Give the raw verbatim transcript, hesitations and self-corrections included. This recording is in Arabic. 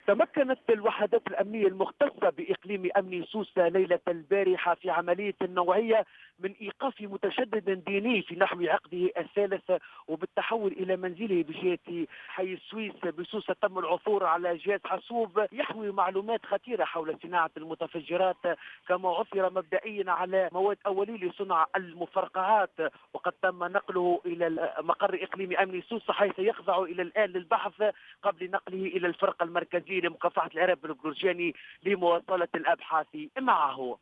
تمكنت الوحدات الأمنية المختصة بإقليم أمن سوسة ليلة البارحة في عملية نوعية من إيقاف متشدد ديني في نحو عقده الثالث وبالتحول إلى منزله بجهة حي السويس بسوسة. تم العثور على جهاز حاسوب يحوي معلومات خطيرة حول صناعة المتفجرات، كما عثر مبدئيا على مواد أولية لصنع المفرقعات، وقد تم نقله إلى مقر إقليم أمن سوسة حيث يخضع إلى الآن للبحث قبل نقله إلى الفرقة المركزية لمكافحة الإرهاب الجورجاني لمواصلة الأبحاث معه.